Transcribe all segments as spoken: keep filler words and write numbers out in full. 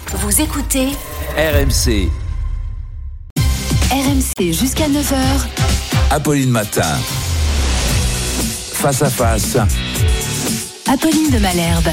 Vous écoutez R M C. R M C jusqu'à neuf heures. Apolline Matin. Face à face. Apolline de Malherbe.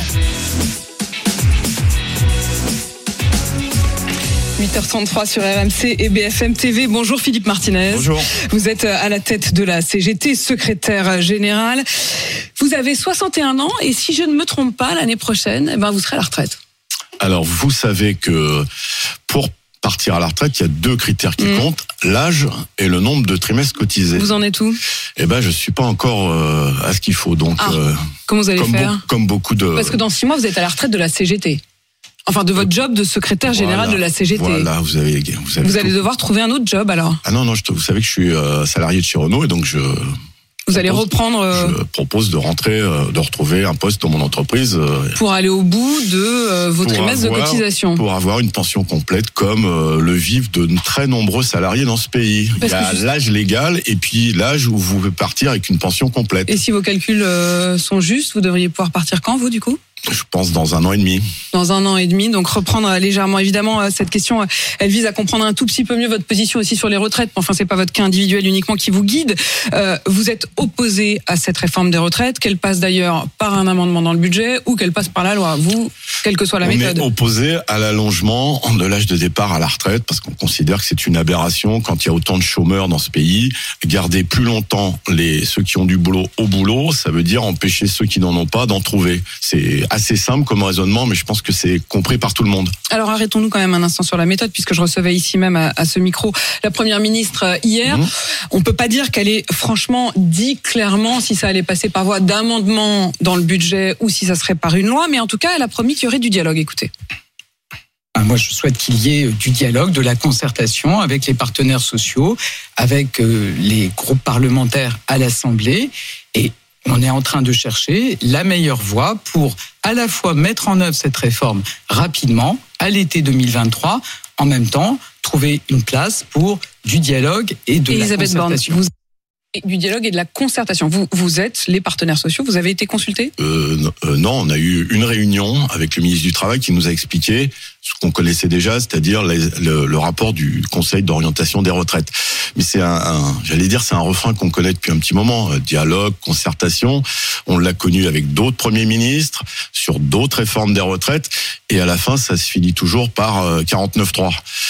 huit heures trente-trois sur R M C et B F M T V. Bonjour Philippe Martinez. Bonjour. Vous êtes à la tête de la C G T, secrétaire général. Vous avez soixante et un ans et si je ne me trompe pas, l'année prochaine, eh ben, vous serez à la retraite. Alors, vous savez que pour partir à la retraite, il y a deux critères qui mmh. comptent, l'âge et le nombre de trimestres cotisés. Vous en êtes où ? Eh ben, je suis pas encore euh, à ce qu'il faut. Donc, ah, euh, comment vous allez comme faire ? Be- Comme beaucoup de... Parce que dans six mois, vous êtes à la retraite de la C G T. Enfin, de votre job de secrétaire général voilà, de la C G T. Voilà, vous avez... Vous, avez vous allez devoir trouver un autre job, alors ? Ah non, non, je, vous savez que je suis euh, salarié de chez Renault et donc je... Vous allez reprendre... Euh... Je propose de rentrer, euh, de retrouver un poste dans mon entreprise. Euh, pour aller au bout de euh, vos trimestres de cotisation. Pour avoir une pension complète comme euh, le vivent de très nombreux salariés dans ce pays. Parce Il y a juste... l'âge légal et puis l'âge où vous pouvez partir avec une pension complète. Et si vos calculs euh, sont justes, vous devriez pouvoir partir quand, vous, du coup ? Je pense dans un an et demi. Dans un an et demi, donc reprendre légèrement. Évidemment, cette question, elle vise à comprendre un tout petit peu mieux votre position aussi sur les retraites. Enfin, c'est pas votre cas individuel uniquement qui vous guide. Euh, vous êtes opposé à cette réforme des retraites, qu'elle passe d'ailleurs par un amendement dans le budget ou qu'elle passe par la loi. Vous, quelle que soit la On méthode. On est opposé à l'allongement de l'âge de départ à la retraite parce qu'on considère que c'est une aberration quand il y a autant de chômeurs dans ce pays. Garder plus longtemps les ceux qui ont du boulot au boulot, ça veut dire empêcher ceux qui n'en ont pas d'en trouver. C'est assez simple comme raisonnement, mais je pense que c'est compris par tout le monde. Alors arrêtons-nous quand même un instant sur la méthode, puisque je recevais ici même à, à ce micro la Première ministre hier. Mmh. On peut pas dire qu'elle ait franchement dit clairement si ça allait passer par voie d'amendement dans le budget ou si ça serait par une loi, mais en tout cas, elle a promis qu'il y aurait du dialogue. Écoutez. Moi, je souhaite qu'il y ait du dialogue, de la concertation avec les partenaires sociaux, avec les groupes parlementaires à l'Assemblée, et on est en train de chercher la meilleure voie pour à la fois mettre en œuvre cette réforme rapidement, à l'été deux mille vingt-trois, en même temps, trouver une place pour du dialogue et de Elisabeth la concertation. Borne, vous... Du dialogue et de la concertation. Vous, vous êtes les partenaires sociaux, vous avez été consultés ? euh, euh, Non, on a eu une réunion avec le ministre du Travail qui nous a expliqué ce qu'on connaissait déjà, c'est-à-dire les, le, le rapport du Conseil d'orientation des retraites. Mais c'est un, un j'allais dire, c'est un refrain qu'on connaît depuis un petit moment. Dialogue, concertation. On l'a connu avec d'autres premiers ministres sur d'autres réformes des retraites, et à la fin, ça se finit toujours par quarante-neuf trois.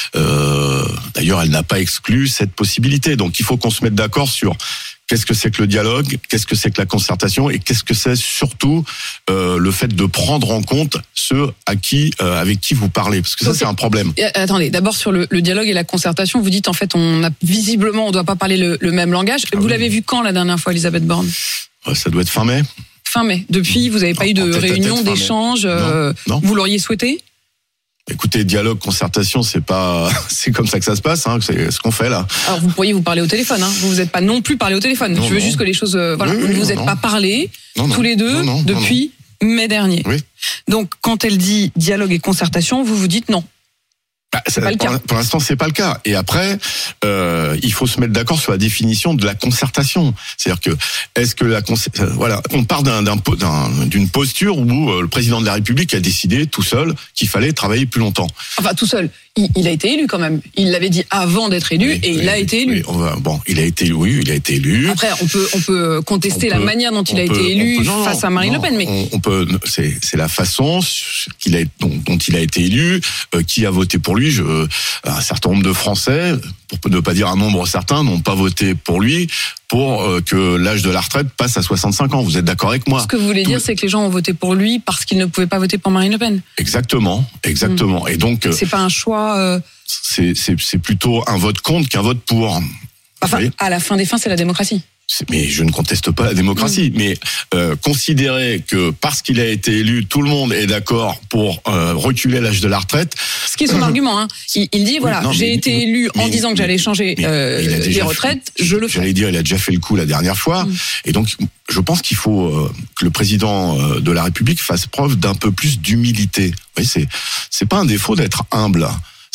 Euh, d'ailleurs, elle n'a pas exclu cette possibilité. Donc, il faut qu'on se mette d'accord sur qu'est-ce que c'est que le dialogue, qu'est-ce que c'est que la concertation, et qu'est-ce que c'est surtout euh, le fait de prendre en compte ceux à qui, euh, avec qui vous parlez, parce que ça, okay. c'est un problème. Et, attendez, d'abord sur le, le dialogue et la concertation, vous dites en fait, on a visiblement, on doit pas parler le, le même langage. Ah, vous oui. l'avez vu quand la dernière fois, Elisabeth Borne ? Ça doit être fin mai. Fin mai. Depuis, vous n'avez pas non, eu de réunion, d'échange. Euh, non, non. Vous l'auriez souhaité ? Écoutez, dialogue, concertation, c'est pas, c'est comme ça que ça se passe, hein, c'est ce qu'on fait là. Alors vous pourriez vous parler au téléphone, hein. Vous vous êtes pas non plus parlé au téléphone. Non, Je veux non. juste que les choses, euh, voilà, oui, oui, vous vous êtes non. pas parlé non, tous les deux non, non, depuis non, non. mai dernier. Oui. Donc quand elle dit dialogue et concertation, vous vous dites non. Bah, c'est pas le pour, cas. Pour l'instant, c'est pas le cas. Et après, euh, il faut se mettre d'accord sur la définition de la concertation. C'est-à-dire que, est-ce que la concertation, voilà, on part d'un, d'un, d'un, d'une posture où euh, le président de la République a décidé tout seul qu'il fallait travailler plus longtemps. Enfin, tout seul. Il, il a été élu quand même. Il l'avait dit avant d'être élu, oui, et oui, il a été élu. Oui, on va, bon, il a été, oui, il a été élu. Après, on peut, on peut contester on la peut, manière dont il a peut, été élu peut, non, face à Marine non, Le Pen, mais on, on peut, c'est, c'est la façon qu'il a, dont, dont il a été élu, euh, qui a voté pour lui. Je, un certain nombre de Français, pour ne pas dire un nombre certain, n'ont pas voté pour lui pour euh, que l'âge de la retraite passe à soixante-cinq ans. Vous êtes d'accord avec moi ? Ce que vous voulez Tout... dire, c'est que les gens ont voté pour lui parce qu'ils ne pouvaient pas voter pour Marine Le Pen. Exactement, exactement. Mmh. Et donc, c'est pas un choix. Euh... C'est, c'est, c'est plutôt un vote contre qu'un vote pour. Enfin, à la fin des fins, c'est la démocratie. Mais je ne conteste pas la démocratie. Mmh. Mais euh, considérer que parce qu'il a été élu, tout le monde est d'accord pour euh, reculer l'âge de la retraite. Ce qui est son euh, argument. Hein. Il, il dit voilà, oui, non, j'ai mais, été élu mais, en disant que j'allais changer mais, euh, mais les retraites. Fait, je le fais. J'allais dire, il a déjà fait le coup la dernière fois. Mmh. Et donc, je pense qu'il faut euh, que le président euh, de la République fasse preuve d'un peu plus d'humilité. Vous voyez, c'est c'est pas un défaut d'être humble.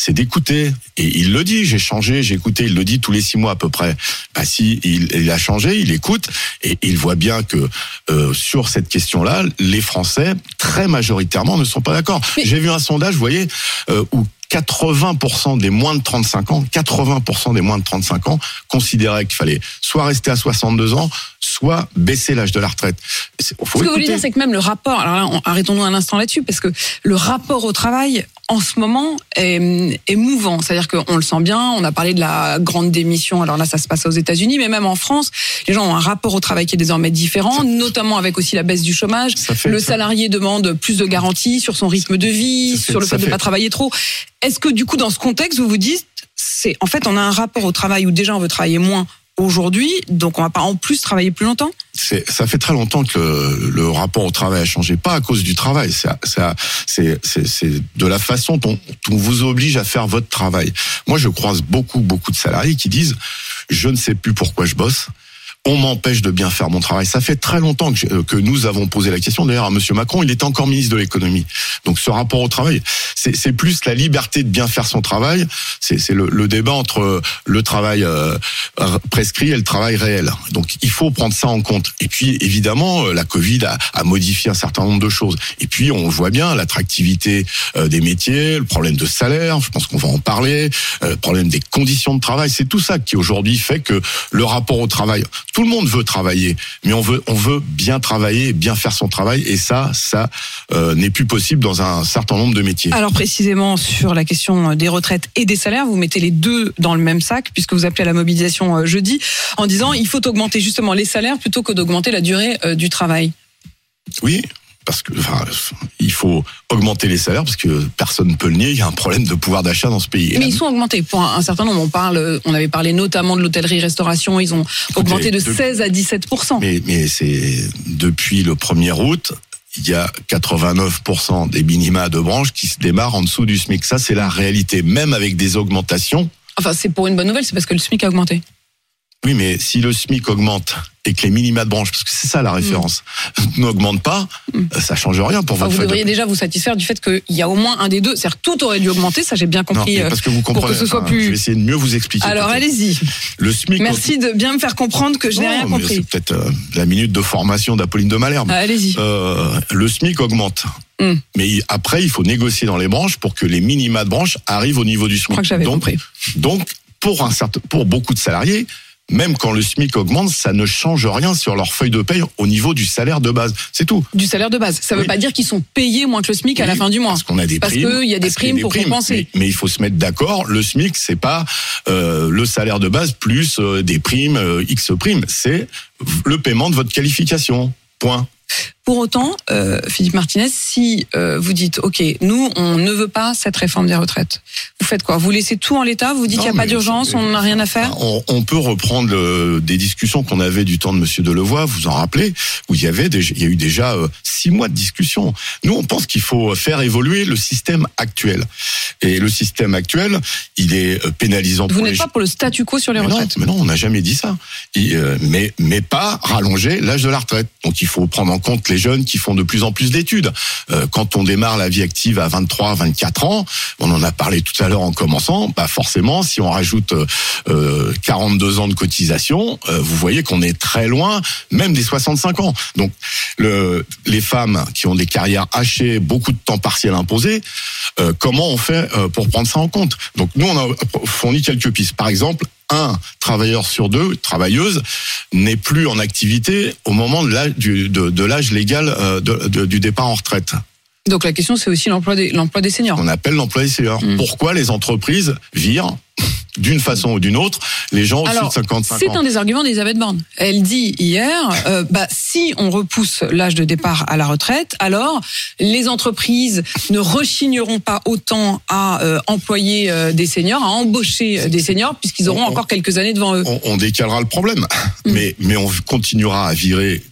c'est d'écouter. Et il le dit, j'ai changé, j'ai écouté, il le dit tous les six mois à peu près. Bah si il, il a changé, il écoute, et il voit bien que euh, sur cette question-là, les Français, très majoritairement, ne sont pas d'accord. Mais... J'ai vu un sondage, vous voyez, euh, où quatre-vingts pour cent des moins de trente-cinq ans, quatre-vingts pour cent des moins de trente-cinq ans considéraient qu'il fallait soit rester à soixante-deux ans, soit baisser l'âge de la retraite. Faut Ce écouter. que vous voulez dire, c'est que même le rapport, alors là, on, arrêtons-nous un instant là-dessus, parce que le rapport au travail, en ce moment, est, est mouvant. C'est-à-dire qu'on le sent bien, on a parlé de la grande démission, alors là, ça se passe aux États-Unis, mais même en France, les gens ont un rapport au travail qui est désormais différent, ça, notamment avec aussi la baisse du chômage. Fait, le ça... salarié demande plus de garanties sur son rythme de vie, fait, sur le fait de ne pas travailler trop. Est-ce que du coup, dans ce contexte, vous vous dites, c'est en fait, on a un rapport au travail où déjà on veut travailler moins aujourd'hui, donc on va pas en plus travailler plus longtemps? C'est, ça fait très longtemps que le, le rapport au travail a changé, pas à cause du travail, c'est, c'est, c'est, c'est de la façon dont on vous oblige à faire votre travail. Moi, je croise beaucoup, beaucoup de salariés qui disent, je ne sais plus pourquoi je bosse. On m'empêche de bien faire mon travail. Ça fait très longtemps que, je, que nous avons posé la question. D'ailleurs, à Monsieur Macron, il était encore ministre de l'économie. Donc, ce rapport au travail, c'est, c'est plus la liberté de bien faire son travail. C'est, c'est le, le débat entre le travail euh, prescrit et le travail réel. Donc, il faut prendre ça en compte. Et puis, évidemment, la Covid a, a modifié un certain nombre de choses. Et puis, on voit bien l'attractivité euh, des métiers, le problème de salaire. Je pense qu'on va en parler. Euh, le problème des conditions de travail. C'est tout ça qui aujourd'hui fait que le rapport au travail. Tout le monde veut travailler, mais on veut on veut bien travailler et bien faire son travail, et ça, ça euh, n'est plus possible dans un certain nombre de métiers. Alors précisément sur la question des retraites et des salaires, vous mettez les deux dans le même sac, puisque vous appelez à la mobilisation jeudi, en disant il faut augmenter justement les salaires plutôt que d'augmenter la durée du travail. Oui. Parce que, enfin, il faut augmenter les salaires, parce que personne ne peut le nier, il y a un problème de pouvoir d'achat dans ce pays. Mais ils sont augmentés pour un, un certain nombre. On parle, on avait parlé notamment de l'hôtellerie-restauration, ils ont Écoutez, augmenté de, de seize à dix-sept pour cent. Mais, mais c'est depuis le premier août, il y a quatre-vingt-neuf pour cent des minima de branche qui se démarrent en dessous du SMIC. Ça, c'est la réalité, même avec des augmentations. Enfin, c'est pour une bonne nouvelle, c'est parce que le SMIC a augmenté. Oui, mais si le SMIC augmente et que les minima de branche, parce que c'est ça la référence, mmh. n'augmente pas, mmh. ça change rien pour enfin, votre Vous devriez de... déjà vous satisfaire du fait qu'il y a au moins un des deux. C'est-à-dire tout aurait dû augmenter, ça j'ai bien compris. Non, parce que vous comprenez, pour que ce soit enfin, plus... Je vais essayer de mieux vous expliquer. Alors peut-être. Allez-y. Le SMIC. Merci de bien me faire comprendre que je non, n'ai rien compris. C'est peut-être euh, la minute de formation d'Apolline de Malherbe. Ah, allez-y. Euh, le SMIC augmente. Mmh. Mais après, il faut négocier dans les branches pour que les minima de branche arrivent au niveau du SMIC. Je crois que j'avais donc, compris. Donc, pour, un certain, pour beaucoup de salariés, même quand le SMIC augmente, ça ne change rien sur leur feuille de paye au niveau du salaire de base. C'est tout. Du salaire de base. Ça ne oui. veut pas dire qu'ils sont payés moins que le SMIC oui, à la fin du mois. Parce qu'on a des parce primes. Parce qu'il y a des primes des pour primes, compenser. Mais, mais il faut se mettre d'accord. Le SMIC, c'est pas euh, le salaire de base plus euh, des primes, euh, X primes. C'est le paiement de votre qualification. Point. Pour autant, euh, Philippe Martinez, si euh, vous dites, ok, nous, on ne veut pas cette réforme des retraites, vous faites quoi? Vous laissez tout en l'état? Vous dites qu'il n'y a pas d'urgence, on n'a rien à faire? on, on peut reprendre le, des discussions qu'on avait du temps de Monsieur Delevoye, vous en rappelez, où il y avait déjà, il y a eu déjà euh, six mois de discussion. Nous, on pense qu'il faut faire évoluer le système actuel. Et le système actuel, il est pénalisant. Vous pour n'êtes les... pas pour le statu quo sur les mais retraites? Non, mais non, on n'a jamais dit ça. Et, euh, mais, mais pas rallonger l'âge de la retraite. Donc il faut prendre en compte les jeunes qui font de plus en plus d'études. Euh, quand on démarre la vie active à vingt-trois, vingt-quatre ans, on en a parlé tout à l'heure en commençant, bah forcément, si on rajoute euh, quarante-deux ans de cotisation, euh, vous voyez qu'on est très loin, même des soixante-cinq ans. Donc, le, les femmes qui ont des carrières hachées, beaucoup de temps partiel imposé, euh, comment on fait euh, pour prendre ça en compte? Donc, nous, on a fourni quelques pistes. Par exemple, un travailleur sur deux, travailleuse, n'est plus en activité au moment de l'âge, du, de, de l'âge légal euh, de, de, du départ en retraite. Donc la question, c'est aussi l'emploi des, l'emploi des seniors. On appelle l'emploi des seniors. Mmh. Pourquoi les entreprises virent d'une façon ou d'une autre les gens au-dessus de cinquante-cinq ans? C'est un des arguments d'Elisabeth Borne. Elle dit hier, euh, bah, si on repousse l'âge de départ à la retraite, alors les entreprises ne rechigneront pas autant à euh, employer euh, des seniors, à embaucher euh, des seniors, puisqu'ils auront on, encore quelques années devant eux. On, on décalera le problème, mmh. mais, mais on continuera à virer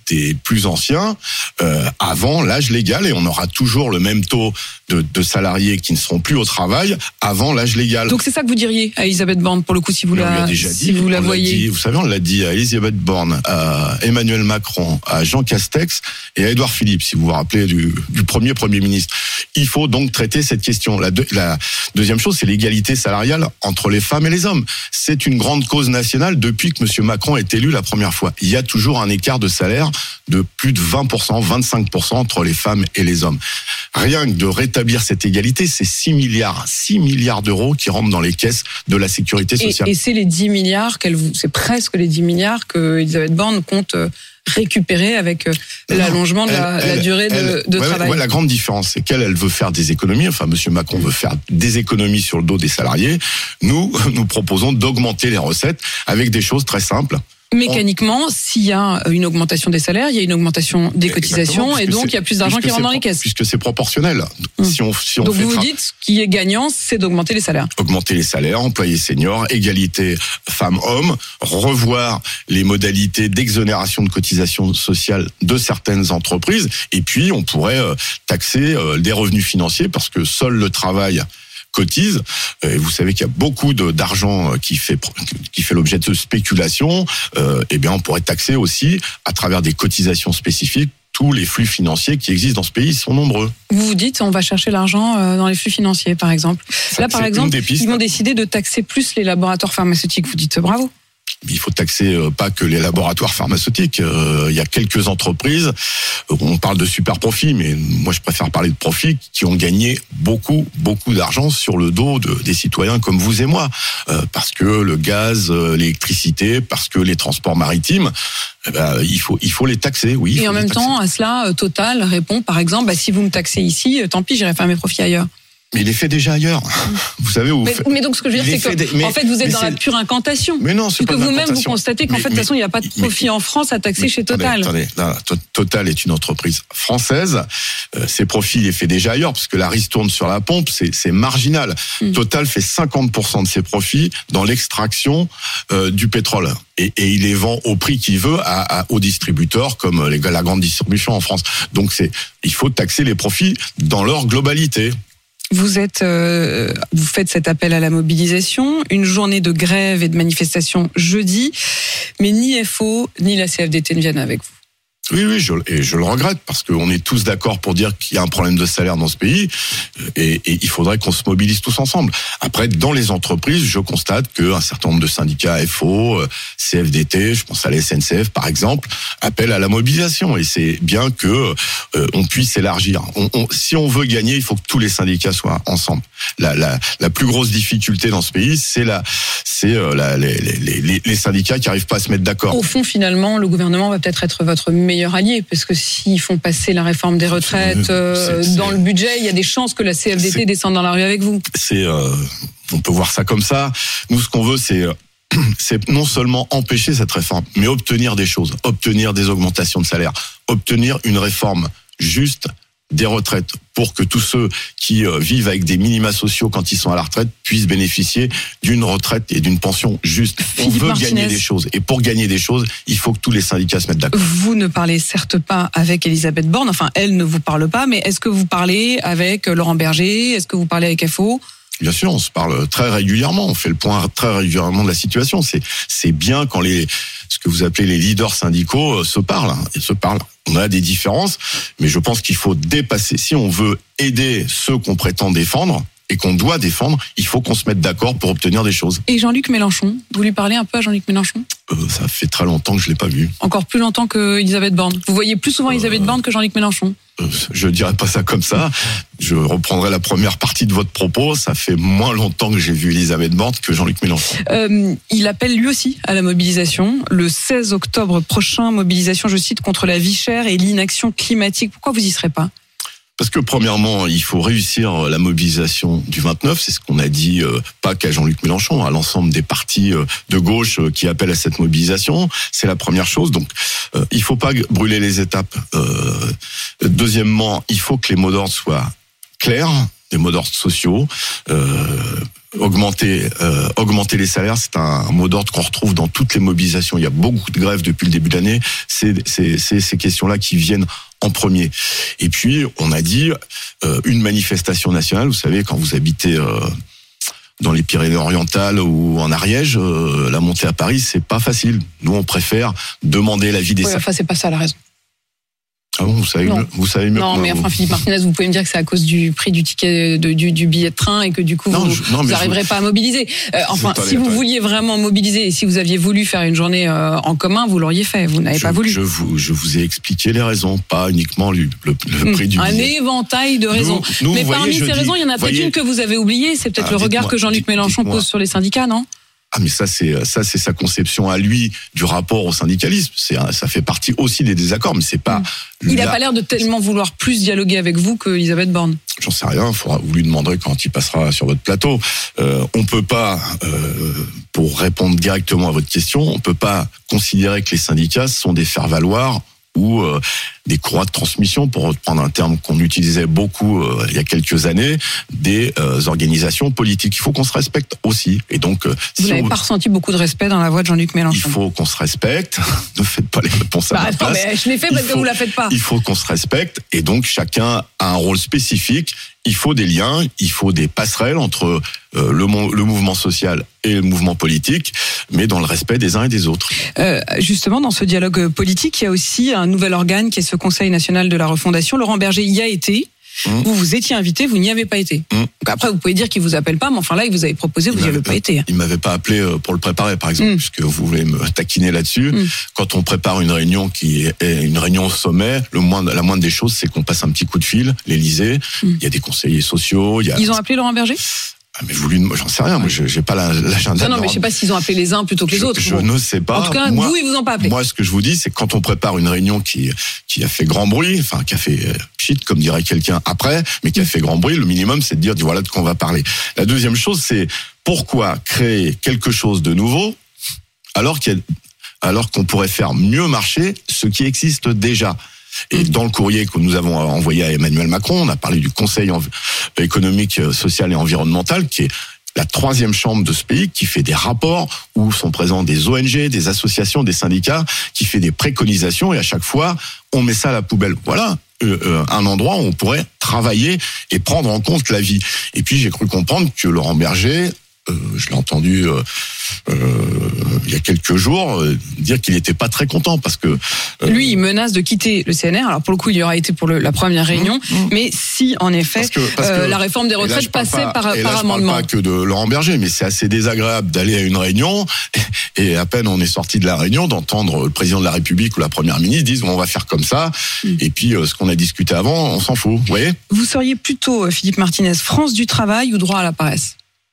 des plus anciens euh, avant l'âge légal, et on aura toujours le même taux de, de salariés qui ne seront plus au travail avant l'âge légal. Donc c'est ça que vous diriez à Elisabeth Borne, pour le coup, si vous Mais la, on l'a déjà si dit, vous la on l'a voyez. dit, vous savez, on l'a dit à Elisabeth Borne, à Emmanuel Macron, à Jean Castex et à Édouard Philippe, si vous vous rappelez du, du premier Premier ministre. Il faut donc traiter cette question. La, deux, la deuxième chose, c'est l'égalité salariale entre les femmes et les hommes. C'est une grande cause nationale depuis que M. Macron est élu la première fois. Il y a toujours un écart de salaire de plus de vingt pour cent, vingt-cinq pour cent entre les femmes et les hommes. Rien que de rétablir cette égalité, c'est six milliards, six milliards d'euros qui rentrent dans les caisses de la sécurité sociale. Et, et c'est les dix milliards qu'elle vous, c'est presque les dix milliards que Elisabeth Borne compte récupérer avec l'allongement de la, elle, la durée elle, de, de ouais, travail. Ouais, la grande différence, c'est qu'elle, elle veut faire des économies. Enfin, M. Macron veut faire des économies sur le dos des salariés. Nous, nous proposons d'augmenter les recettes avec des choses très simples. Mécaniquement, s'il y a une augmentation des salaires, il y a une augmentation des cotisations, et donc il y a plus d'argent qui rentre dans les caisses. Puisque c'est proportionnel. Mmh. Si on, si on donc fait vous vous tra- dites, ce qui est gagnant, c'est d'augmenter les salaires. Augmenter les salaires, employés seniors, égalité femmes-hommes, revoir les modalités d'exonération de cotisations sociales de certaines entreprises, et puis on pourrait taxer des revenus financiers, parce que seul le travail cotise. Et vous savez qu'il y a beaucoup de, d'argent qui fait qui fait l'objet de spéculation. Euh, et bien, on pourrait taxer aussi, à travers des cotisations spécifiques, tous les flux financiers qui existent dans ce pays. Ils sont nombreux. Vous vous dites, on va chercher l'argent dans les flux financiers, par exemple. Ça, Là, par exemple, ils vont décider de taxer plus les laboratoires pharmaceutiques. Vous dites bravo. Il faut taxer pas que les laboratoires pharmaceutiques. Il y a quelques entreprises, on parle de super profits, mais moi je préfère parler de profits, qui ont gagné beaucoup, beaucoup d'argent sur le dos de, des citoyens comme vous et moi. Parce que le gaz, l'électricité, parce que les transports maritimes, eh ben, il faut, il faut les taxer, oui. Et en même temps, à cela, Total répond, par exemple, bah, si vous me taxez ici, tant pis, j'irai faire mes profits ailleurs. Mais il est fait déjà ailleurs. Vous savez où. Mais, fait... mais donc ce que je veux dire, c'est que des... mais, en fait vous êtes dans c'est... la pure incantation. Mais non, c'est pas pas que vous-même vous constatez qu'en mais, fait de toute façon il n'y a pas de profit mais, en France à taxer mais, chez Total. Attendez, attendez, non, Total est une entreprise française. Euh, ses profits il les fait déjà ailleurs, parce que la ristourne sur la pompe c'est, c'est marginal. Mmh. Total fait cinquante pour cent de ses profits dans l'extraction euh, du pétrole. Et, et il les vend au prix qu'il veut à, à, aux distributeurs, comme les, la grande distribution en France. Donc c'est, il faut taxer les profits dans leur globalité. Vous êtes, euh, vous faites cet appel à la mobilisation, une journée de grève et de manifestation jeudi, mais ni F O ni la C F D T ne viennent avec vous. Oui, oui, je, et je le regrette, parce qu'on est tous d'accord pour dire qu'il y a un problème de salaire dans ce pays, et, et il faudrait qu'on se mobilise tous ensemble. Après, dans les entreprises, je constate qu'un certain nombre de syndicats F O, C F D T, je pense à la S N C F par exemple, appellent à la mobilisation, et c'est bien que euh, on puisse élargir. On, on, si on veut gagner, il faut que tous les syndicats soient ensemble. La, la, la plus grosse difficulté dans ce pays, c'est la, c'est euh, la, les, les, les, les syndicats qui n'arrivent pas à se mettre d'accord. Au fond, finalement, le gouvernement va peut-être être votre meilleur allié, parce que s'ils font passer la réforme des retraites euh, c'est, c'est, dans le budget, il y a des chances que la C F D T descende dans la rue avec vous. C'est, euh, on peut voir ça comme ça. Nous, ce qu'on veut, c'est c'est non seulement empêcher cette réforme, mais obtenir des choses, obtenir des augmentations de salaire, obtenir une réforme juste des retraites, pour que tous ceux qui euh, vivent avec des minima sociaux quand ils sont à la retraite puissent bénéficier d'une retraite et d'une pension juste. Philippe On veut Martinez. gagner des choses, et pour gagner des choses, il faut que tous les syndicats se mettent d'accord. Vous ne parlez certes pas avec Elisabeth Borne, enfin elle ne vous parle pas, mais est-ce que vous parlez avec Laurent Berger? Est-ce que vous parlez avec F O? Bien sûr, on se parle très régulièrement, on fait le point très régulièrement de la situation. C'est c'est bien quand les ce que vous appelez les leaders syndicaux se parlent, hein, et se parlent. On a des différences, mais je pense qu'il faut dépasser. Si on veut aider ceux qu'on prétend défendre et qu'on doit défendre, il faut qu'on se mette d'accord pour obtenir des choses. Et Jean-Luc Mélenchon, vous lui parlez un peu à Jean-Luc Mélenchon? euh, Ça fait très longtemps que je l'ai pas vu. Encore plus longtemps que Elisabeth Borne. Vous voyez plus souvent Elisabeth euh... Borne que Jean-Luc Mélenchon? Je dirais pas ça comme ça. Je reprendrai la première partie de votre propos. Ça fait moins longtemps que j'ai vu Elisabeth Borne que Jean-Luc Mélenchon. Euh, il appelle lui aussi à la mobilisation. Le seize octobre prochain, mobilisation, je cite, contre la vie chère et l'inaction climatique. Pourquoi vous y serez pas? Parce que premièrement, il faut réussir la mobilisation du vingt-neuf. C'est ce qu'on a dit, euh, pas qu'à Jean-Luc Mélenchon, à l'ensemble des partis euh, de gauche euh, qui appellent à cette mobilisation. C'est la première chose. Donc, euh, il faut pas brûler les étapes. Euh, deuxièmement, il faut que les mots d'ordre soient clairs, des mots d'ordre sociaux. Euh, Augmenter, euh, augmenter les salaires, c'est un mot d'ordre qu'on retrouve dans toutes les mobilisations. Il y a beaucoup de grèves depuis le début de l'année. C'est, c'est, c'est ces questions-là qui viennent en premier. Et puis, on a dit euh, une manifestation nationale. Vous savez, quand vous habitez euh, dans les Pyrénées-Orientales ou en Ariège, euh, la montée à Paris, c'est pas facile. Nous, on préfère demander l'avis des. Oui, enfin, c'est pas ça la raison. Ah bon, vous savez mieux, vous savez mieux. Non, mais enfin, Philippe Martinez, vous pouvez me dire que c'est à cause du prix du ticket, de, du, du billet de train et que du coup, non, vous je, non, vous n'arriverez je... pas à mobiliser. Euh, enfin, attendez, si vous attendez. vouliez vraiment mobiliser et si vous aviez voulu faire une journée euh, en commun, vous l'auriez fait. Vous n'avez je, pas voulu. Je vous, je vous ai expliqué les raisons, pas uniquement le, le, le prix mmh, du billet. Un éventail de raisons. Nous, nous, mais parmi voyez, ces raisons, il y en a peut-être voyez... une que vous avez oubliée. C'est peut-être ah, le regard que Jean-Luc Mélenchon pose sur les syndicats, non ? Ah mais ça c'est ça c'est sa conception à lui du rapport au syndicalisme. C'est ça fait partie aussi des désaccords, mais c'est pas. Il n'a pas l'air de tellement vouloir plus dialoguer avec vous que Elisabeth Borne. J'en sais rien. Faudra vous lui demanderez quand il passera sur votre plateau. Euh, on peut pas, euh, pour répondre directement à votre question, on peut pas considérer que les syndicats sont des faire-valoir ou euh, des courroies de transmission, pour reprendre un terme qu'on utilisait beaucoup euh, il y a quelques années, des euh, organisations politiques. Il faut qu'on se respecte aussi. Et donc, euh, vous si n'avez on... pas ressenti beaucoup de respect dans la voix de Jean-Luc Mélenchon. Il faut qu'on se respecte. Ne faites pas les réponses à bah, ma attends, place. Mais je l'ai fait parce faut... que vous la faites pas. Il faut qu'on se respecte. Et donc, chacun a un rôle spécifique. Il faut des liens, il faut des passerelles entre euh, le, mo- le mouvement social et le mouvement politique, mais dans le respect des uns et des autres. Euh, justement, dans ce dialogue politique, il y a aussi un nouvel organe qui est ce Conseil national de la refondation. Laurent Berger y a été. Mmh. Vous vous étiez invité, vous n'y avez pas été. Mmh. Donc après, vous pouvez dire qu'il vous appelle pas, mais enfin là, il vous avait proposé, vous n'y avez pas été. Il m'avait pas appelé pour le préparer, par exemple, mmh. puisque vous voulez me taquiner là-dessus. Mmh. Quand on prépare une réunion qui est une réunion au sommet, le moindre, la moindre des choses, c'est qu'on passe un petit coup de fil, l'Élysée. Mmh. Il y a des conseillers sociaux. Il y a... Ils ont appelé Laurent Berger ? Ah mais vous lui, j'en sais rien, moi j'ai pas l'agenda. Non, non, mais je sais pas s'ils ont appelé les uns plutôt que les je, autres. Je bon. ne sais pas. En tout cas, moi, vous, ils vous ont pas appelé. Moi, ce que je vous dis, c'est que quand on prépare une réunion qui qui a fait grand bruit, enfin qui a fait euh, pchit, comme dirait quelqu'un après, mais qui a fait grand bruit, le minimum, c'est de dire voilà de quoi on va parler. La deuxième chose, c'est pourquoi créer quelque chose de nouveau alors qu'il y a, alors qu'on pourrait faire mieux marcher ce qui existe déjà. Et dans le courrier que nous avons envoyé à Emmanuel Macron, on a parlé du Conseil économique, social et environnemental, qui est la troisième chambre de ce pays, qui fait des rapports où sont présents des O N G, des associations, des syndicats, qui fait des préconisations, et à chaque fois, on met ça à la poubelle. Voilà euh, un endroit où on pourrait travailler et prendre en compte la vie. Et puis j'ai cru comprendre que Laurent Berger, euh, je l'ai entendu euh, euh, il y a quelques jours euh, dire qu'il n'était pas très content parce que euh, lui il menace de quitter le C N R. Alors pour le coup il y aura été pour le, la première réunion, mmh, mmh. mais si en effet parce que, parce que, euh, la réforme des retraites passait pas, par, par et là, amendement. Je parle pas que de Laurent Berger, mais c'est assez désagréable d'aller à une réunion et, et à peine on est sorti de la réunion d'entendre le président de la République ou la première ministre dire bon, on va faire comme ça mmh. et puis euh, ce qu'on a discuté avant on s'en fout. Vous voyez ? Vous seriez plutôt Philippe Martinez France du travail ou droit à la paresse ?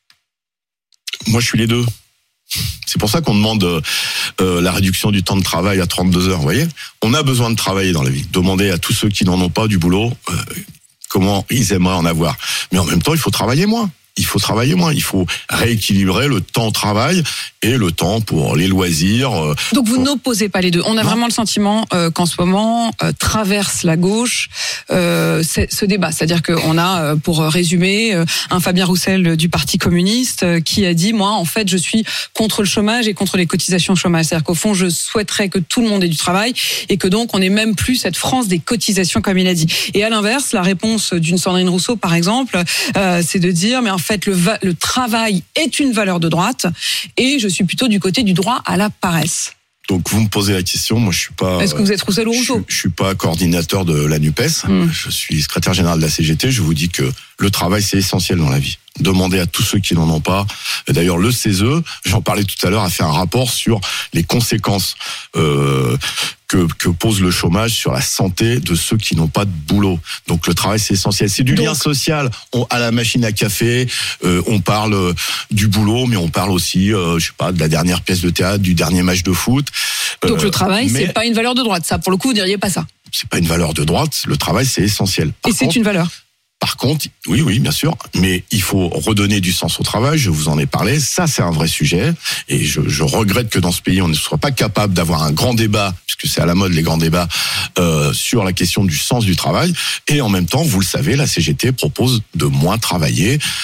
Moi, je suis les deux. C'est pour ça qu'on demande euh, la réduction du temps de travail à trente-deux heures, vous voyez ? On a besoin de travailler dans la vie. Demandez à tous ceux qui n'en ont pas du boulot euh, comment ils aimeraient en avoir. Mais en même temps, il faut travailler moins. Il faut travailler moins. Il faut rééquilibrer le temps au travail et le temps pour les loisirs. Donc vous pour... n'opposez pas les deux. On a non. vraiment le sentiment euh, qu'en ce moment euh, traverse la gauche euh, ce débat. C'est-à-dire qu'on a, euh, pour résumer, euh, un Fabien Roussel du Parti communiste euh, qui a dit, moi, en fait, je suis contre le chômage et contre les cotisations au chômage. C'est-à-dire qu'au fond, je souhaiterais que tout le monde ait du travail et que donc on n'ait même plus cette France des cotisations, comme il a dit. Et à l'inverse, la réponse d'une Sandrine Rousseau, par exemple, euh, c'est de dire, mais en fait, le, va- le travail est une valeur de droite et je suis plutôt du côté du droit à la paresse. Donc vous me posez la question, moi je suis pas. Est-ce que vous êtes Roussel ou Rousseau ? Je, je suis pas coordinateur de la NUPES, mmh. je suis secrétaire général de la C G T. Je vous dis que le travail c'est essentiel dans la vie. Demandez à tous ceux qui n'en ont pas. Et d'ailleurs le C E S E, j'en parlais tout à l'heure, a fait un rapport sur les conséquences euh, que, que pose le chômage sur la santé de ceux qui n'ont pas de boulot. Donc le travail c'est essentiel. C'est du Donc, lien social. On, à la machine à café, euh, on parle euh, du boulot, mais on parle aussi, euh, je sais pas, de la dernière pièce de théâtre, du dernier match de foot. Donc euh, le travail c'est pas une valeur de droite. Ça, pour le coup, vous diriez pas ça. C'est pas une valeur de droite. Le travail c'est essentiel. Par Et contre, c'est une valeur. Par contre, oui, oui, bien sûr, mais il faut redonner du sens au travail, je vous en ai parlé, ça c'est un vrai sujet, et je, je regrette que dans ce pays on ne soit pas capable d'avoir un grand débat, puisque c'est à la mode les grands débats, euh, sur la question du sens du travail, et en même temps, vous le savez, la C G T propose de moins travailler,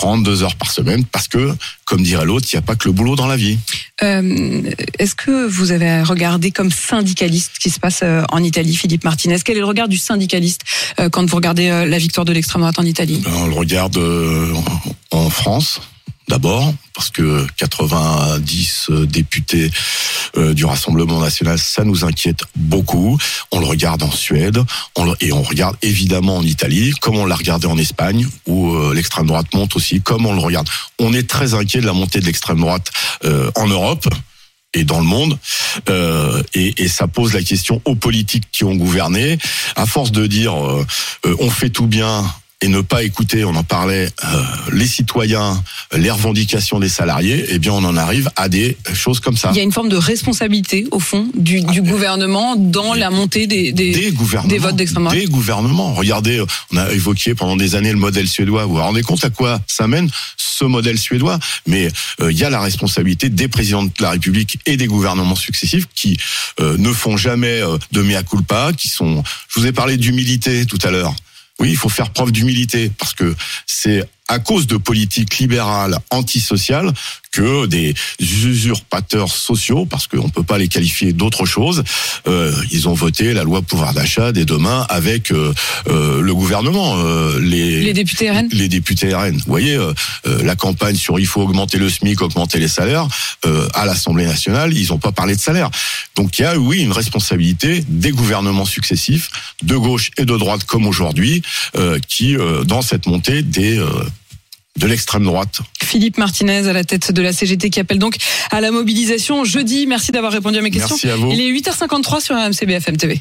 trente-deux heures par semaine, parce que, comme dirait l'autre, il n'y a pas que le boulot dans la vie. Euh, est-ce que vous avez regardé comme syndicaliste ce qui se passe en Italie, Philippe Martinez? Quel est le regard du syndicaliste euh, quand vous regardez euh, la victoire de l'extrême droite en Italie? On le regarde euh, en France, d'abord, parce que quatre-vingt-dix députés euh, du Rassemblement national, ça nous inquiète beaucoup. On le regarde en Suède, on le, et on regarde évidemment en Italie, comme on l'a regardé en Espagne, où euh, l'extrême droite monte aussi, comme on le regarde. On est très inquiet de la montée de l'extrême droite euh, en Europe et dans le monde, euh, et, et ça pose la question aux politiques qui ont gouverné. À force de dire euh, euh, on fait tout bien, et ne pas écouter, on en parlait, euh, les citoyens, les revendications des salariés, eh bien on en arrive à des choses comme ça. Il y a une forme de responsabilité, au fond, du, du ah, gouvernement dans des, la montée des, des, des, des votes d'extrême droite. Des gouvernements. Regardez, on a évoqué pendant des années le modèle suédois. Vous vous rendez compte à quoi ça mène, ce modèle suédois? Mais euh, il y a la responsabilité des présidents de la République et des gouvernements successifs qui euh, ne font jamais euh, de mea culpa, qui sont... Je vous ai parlé d'humilité tout à l'heure. Oui, il faut faire preuve d'humilité, parce que c'est à cause de politiques libérales antisociales que des usurpateurs sociaux, parce qu'on ne peut pas les qualifier d'autre chose, euh, ils ont voté la loi pouvoir d'achat dès demain avec euh, euh, le gouvernement. Euh, les, les députés R N Les députés R N. Vous voyez, euh, euh, la campagne sur il faut augmenter le SMIC, augmenter les salaires, euh, à l'Assemblée nationale, ils n'ont pas parlé de salaire. Donc il y a, oui, une responsabilité des gouvernements successifs, de gauche et de droite comme aujourd'hui, euh, qui, euh, dans cette montée des... Euh, de l'extrême droite. Philippe Martinez à la tête de la C G T qui appelle donc à la mobilisation jeudi. Merci d'avoir répondu à mes questions. Merci à vous. Il est huit heures cinquante-trois sur R M C B F M T V.